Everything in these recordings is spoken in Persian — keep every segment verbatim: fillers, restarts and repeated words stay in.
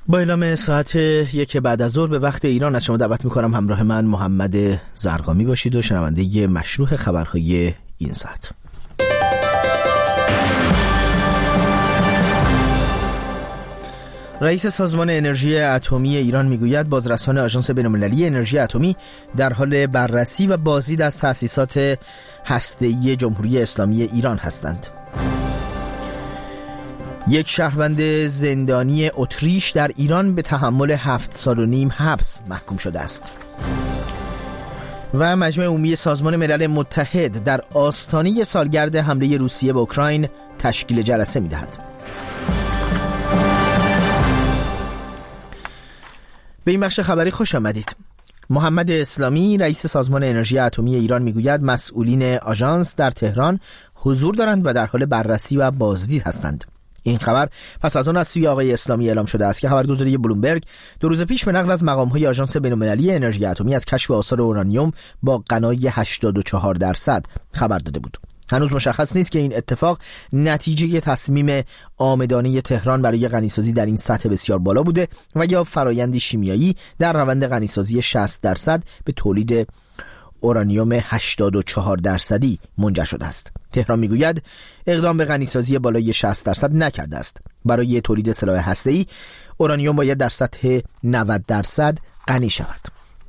با اعلام ساعت یک بعد از ظهر به وقت ایران از شما دعوت میکنم همراه من محمد زرقامی باشید و شنونده مشروع خبرهای این ساعت. رئیس سازمان انرژی اتمی ایران میگوید بازرسان آژانس بین‌المللی انرژی اتمی در حال بررسی و بازدید از تأسیسات هسته‌ای جمهوری اسلامی ایران هستند. یک شهروند زندانی اتریش در ایران به تحمل هفت سال و نیم حبس محکوم شده است. و مجمع عمومی سازمان ملل متحد در آستانه سالگرد حمله روسیه به اوکراین تشکیل جلسه می‌دهد. به این بخش خبری خوش آمدید. محمد اسلامی رئیس سازمان انرژی اتمی ایران میگوید مسئولین آژانس در تهران حضور دارند و در حال بررسی و بازدید هستند. این خبر پس از آن از سوی آقای اسلامی اعلام شده است که خبرگزاری بلومبرگ دو روز پیش به نقل از مقام‌های آژانس بین‌المللی انرژی اتمی از کشف آثار اورانیوم با غنای هشتاد و چهار درصد خبر داده بود. هنوز مشخص نیست که این اتفاق نتیجه تصمیم عامدانه تهران برای غنیسازی در این سطح بسیار بالا بوده و یا فرایندی شیمیایی در روند غنیسازی شصت درصد به تولید اورانیوم هشتاد و چهار درصدی منجر شده است. تهران میگوید اقدام به غنیسازی بالای شصت درصد نکرده است. برای تولید سلاح هسته‌ای اورانیوم باید در سطح نود درصد غنی شود.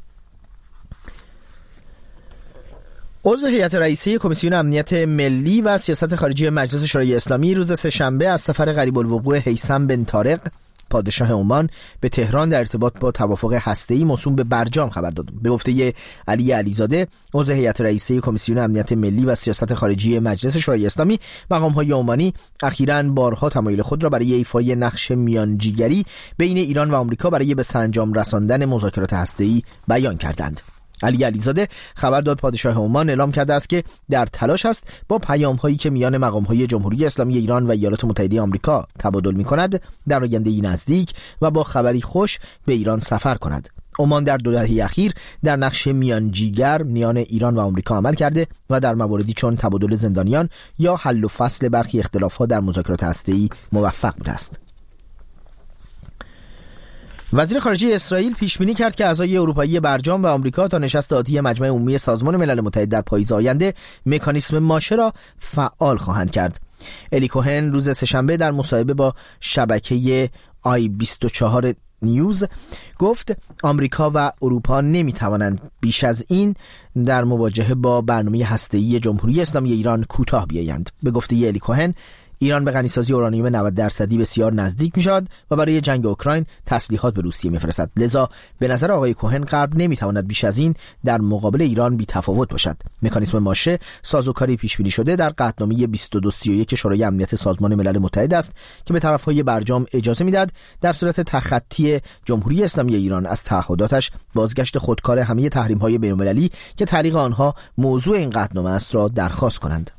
عضو هیئت رئیسه کمیسیون امنیت ملی و سیاست خارجی مجلس شورای اسلامی روز سه‌شنبه از سفر غریب الوقوع هیثم بن طارق پادشاه عمان به تهران در ارتباط با توافق هسته‌ای موسوم به برجام خبر داد. به گفته علی علیزاده عضو هیئت رئیسه کمیسیون امنیت ملی و سیاست خارجی مجلس شورای اسلامی، مقام‌های عمانی اخیراً بارها تمایل خود را برای ایفای نقش میانجیگری بین ایران و آمریکا برای به سرانجام رساندن مذاکرات هسته‌ای بیان کردند. علی علیزاده خبر داد پادشاه عمان اعلام کرده است که در تلاش است با پیام‌هایی که میان مقام‌های جمهوری اسلامی ایران و ایالات متحده آمریکا تبادل می‌کند در آینده‌ای نزدیک و با خبری خوش به ایران سفر کند. عمان در دو دهه اخیر در نقش میانجیگر میان ایران و آمریکا عمل کرده و در مواردی چون تبادل زندانیان یا حل و فصل برخی اختلافات در مذاکرات هسته‌ای موفق بوده است. وزیر خارجه اسرائیل پیش‌بینی کرد که اعضای اروپایی برجام و آمریکا تا نشست آتی مجمع عمومی سازمان ملل متحد در پاییز آینده مکانیسم ماشه را فعال خواهند کرد. الی کوهن روز سه‌شنبه در مصاحبه با شبکه آی بیست و چهار نیوز گفت آمریکا و اروپا نمی‌توانند بیش از این در مواجهه با برنامه هسته‌ای جمهوری اسلامی ایران کوتاه بیایند. به گفته الی کوهن ایران به غنیسازی اورانیوم نود درصدی بسیار نزدیک می شود و برای جنگ اوکراین تسلیحات به روسیه می فرستد. لذا به نظر آقای کوهن غرب نمی تواند بیش از این در مقابل ایران بی تفاوت باشد. مکانیسم ماشه سازوکاری پیش بینی شده در قطعنامه بیست و دو سی و یک شورای امنیت سازمان ملل متحد است که به طرفهای برجام اجازه میدهد در صورت تخطی جمهوری اسلامی ایران از تعهداتش بازگشت خودکار همه تحریم‌های بین‌المللی که تعلیق آنها موضوع این قطعنامه است را درخواست کنند.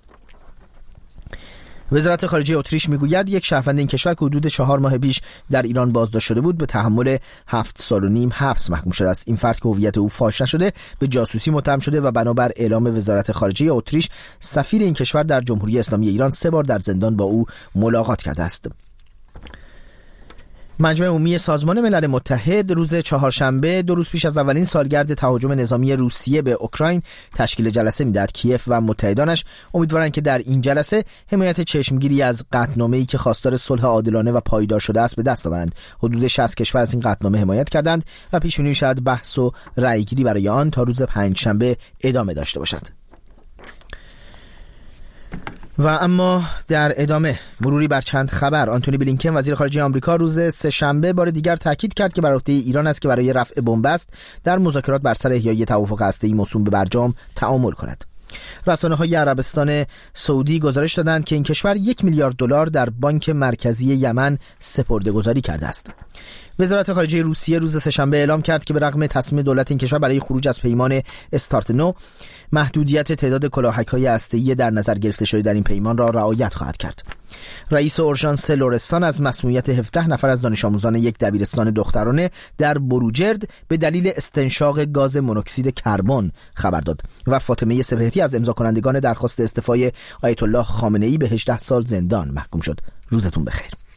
وزارت خارجه اتریش میگوید یک شهروند این کشور که حدود چهار ماه پیش در ایران بازداشت شده بود به تحمل هفت سال و نیم حبس محکوم شده است. این فرد که هویت او فاش نشده به جاسوسی متهم شده و بنابر اعلام وزارت خارجه اتریش سفیر این کشور در جمهوری اسلامی ایران سه بار در زندان با او ملاقات کرده است. مجمع عمومی سازمان ملل متحد روز چهارشنبه دو روز پیش از اولین سالگرد تهاجم نظامی روسیه به اوکراین تشکیل جلسه می‌دهد. کیف و متحدانش امیدوارند که در این جلسه حمایت چشمگیری از قطعنامه‌ای که خواستار صلح عادلانه و پایدار شده است به دست آورند. حدود شصت کشور از این قطعنامه حمایت کردند و پیش بینی می‌شود بحث و رأیگیری برای آن تا روز پنجشنبه ادامه داشته باشد. و اما در ادامه مروری بر چند خبر. آنتونی بلینکن وزیر خارجه آمریکا روز سه‌شنبه بار دیگر تاکید کرد که بر عهده ایران است که برای رفع بنبست در مذاکرات بر سر احیای توافق هسته‌ای موسوم به برجام تعامل کند. رسانه‌های عربستان سعودی گزارش دادند که این کشور یک میلیارد دلار در بانک مرکزی یمن سپرده‌گذاری کرده است. وزارت خارجه روسیه روز سه‌شنبه اعلام کرد که به رغم تصمیم دولت این کشور برای خروج از پیمان استارت نو، محدودیت تعداد کلاهک‌های هسته‌ای در نظر گرفته شده در این پیمان را رعایت خواهد کرد. رئیس اورژانس لرستان از مسمومیت هفده نفر از دانش آموزان یک دبیرستان دخترانه در بروجرد به دلیل استنشاق گاز مونوکسید کربن خبر داد و فاطمه سپهری از امضا کنندگان درخواست استعفای آیت الله خامنه‌ای به هجده سال زندان محکوم شد. روزتون بخیر.